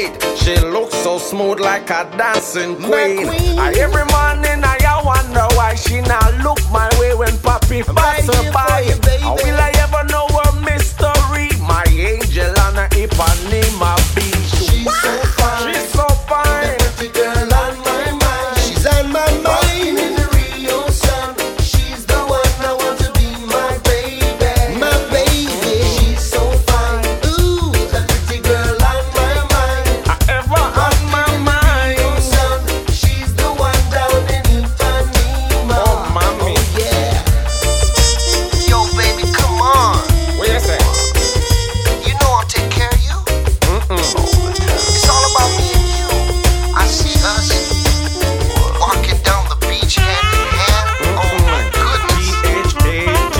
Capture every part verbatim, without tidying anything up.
sweet. She looks so smooth like a dancing queen. queen. I, every morning I wonder why she not look my way when Papi I'm pass right her here by. for you, baby. How will I ever know her mystery? My angel on her Ipanema beach. She's so fine. She's so fine. The pretty girl on my mind. She's on my mind. In the Rio sun. She's the one I want to be my baby. My baby. She's so fine. Ooh, the pretty girl on my mind. I ever on my mind. Rio sun. She's the one down in Ipanema. Oh, mommy. Oh, yeah. Yo, baby, come on. What you say? You know I'll take care of you. Mm-mm. It's all about me and you. I see us walking down the beach hand in hand. Oh my goodness. P H A T.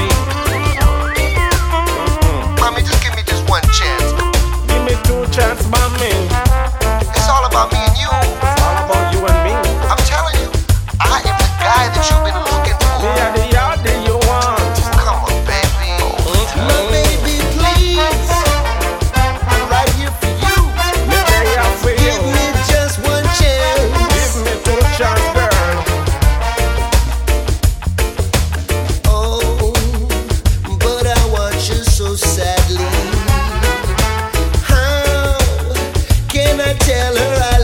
Mommy, just give me just one chance. Give me two chance, mommy. It's all about me and you. It's all about you and me. I'm telling you, I am the guy that you've been looking Me for. are the yardie you want. Come on, baby. My baby, please. I'm right here for you. Me there for you. Give me just one chance. Give me two chance, girl. Oh, but I want you so sadly. How can I tell her I